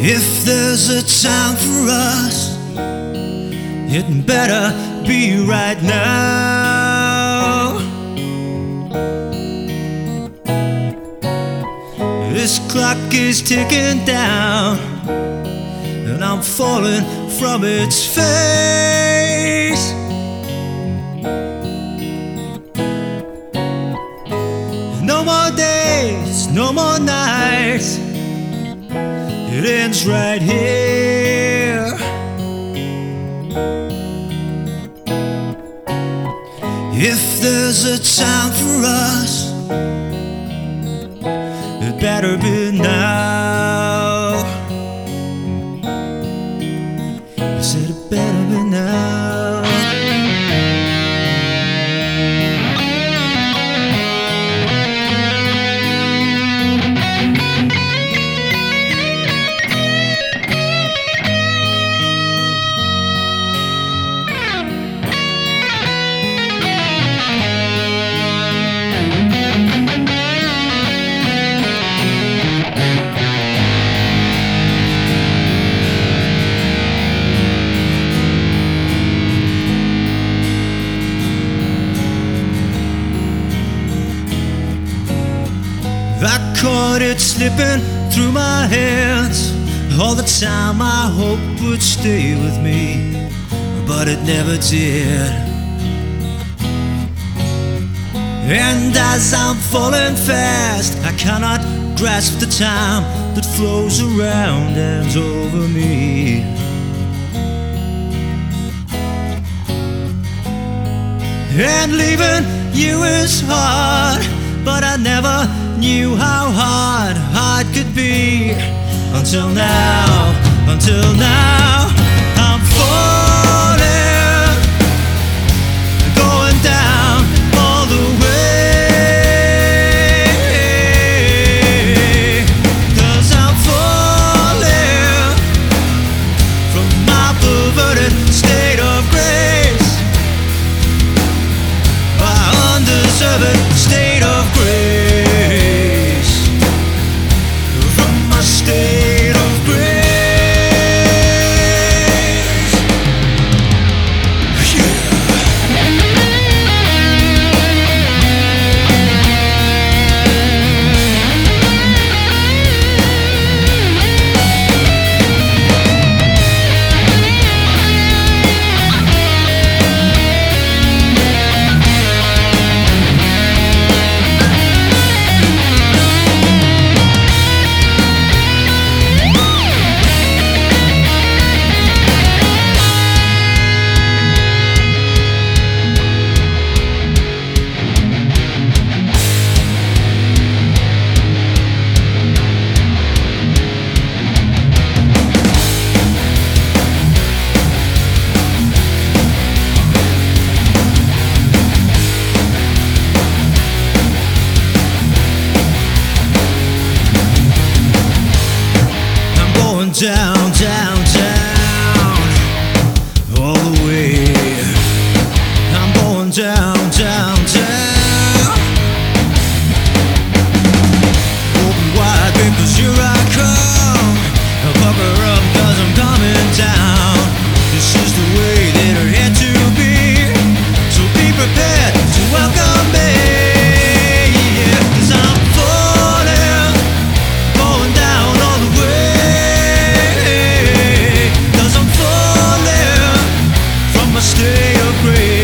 If there's a time for us, it better be right now. This clock is ticking down, and I'm falling from its face. No more days, no more nights, it ends right here. If there's a time for us, it better be now. I said it better be now. I caught it slipping through my hands. All the time I hoped would stay with me, but it never did. And as I'm falling fast, I cannot grasp the time that flows around and over me. And leaving you is hard, but I never knew how hard could be. Until now, I'm falling, going down all the way. 'Cause I'm falling from my perverted state of grace, my undeserved state of grace. State of grace. Yeah. Down, down, down, all the way. I'm going down, down, down. Open wide because here I come. Pucker up 'cause I'm coming down. This is the way that it had to be, so be prepared to welcome me. Yeah, 'cause I'm falling, going down all the way. State of grace.